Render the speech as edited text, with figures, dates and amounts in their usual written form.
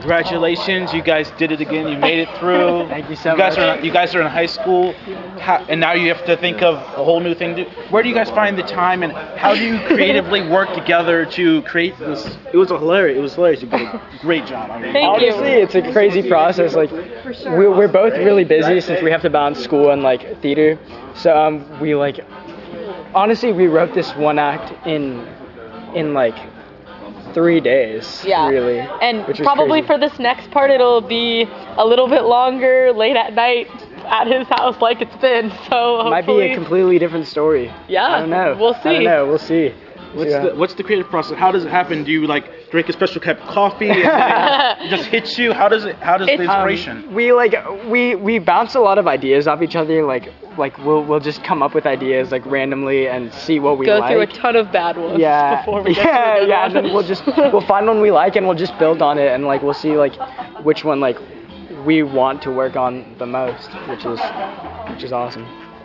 Congratulations, you guys did it again. You made it through. Thank you so much. much. You guys are in high school, and now you have to think of a whole new thing. Where do you guys find the time, and how do you creatively work together to create this? It was hilarious. You did a great job. Honestly, it's a crazy process. Like, we're both really busy since we have to balance school and like theater. So we like, honestly, we wrote this one act in like 3 days, really. And probably for this next part, it'll be a little bit longer, late at night, at his house like it's been, so might be a completely different story. Yeah, I don't know. We'll see. I don't know, we'll see. What's the creative process? How does it happen? Do you like drink a special cup of coffee and it just hits you? How does the inspiration? We bounce a lot of ideas off each other. Like we'll just come up with ideas like randomly and see what we go like. through a ton of bad ones before we get to a good one. And then we'll find one we like and we'll just build on it, and like we'll see like which one like we want to work on the most, which is awesome.